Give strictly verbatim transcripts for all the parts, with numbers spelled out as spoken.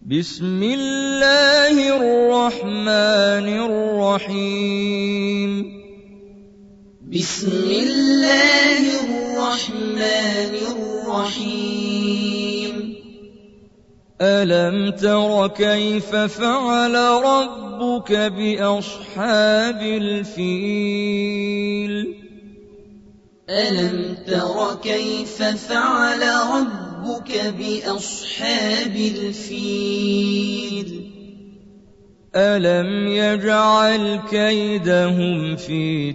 بسم الله الرحمن الرحيم بسم الله الرحمن الرحيم ألم تر كيف فعل ربك بأصحاب الفيل ألم تر كيف فعل ربك بأصحاب الفيل ألم يجعل كيدهم في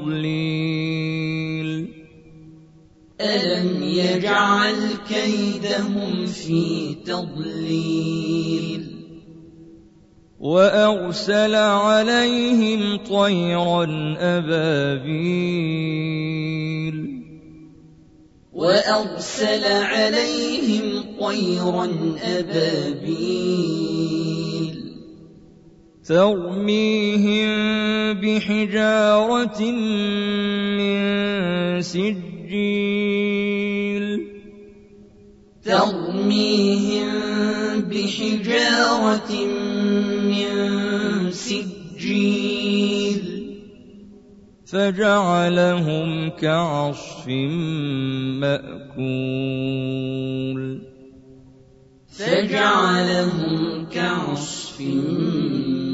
تضليل ألم يجعل كيدهم في تضليل وأرسل عليهم طيرا أبابيل وأرسل عليهم طيرا أبابيل ترميهم بحجارة من سجيل ترميهم بحجارة من سجيل فجعلهم كعصف مأكول فجعلهم كعصف